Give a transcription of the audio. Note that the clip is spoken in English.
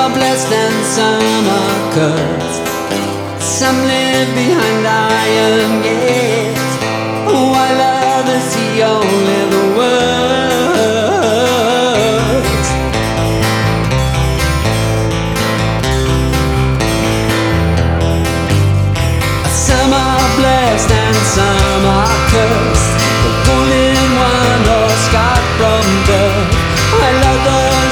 are blessed and some are cursed. Some live behind iron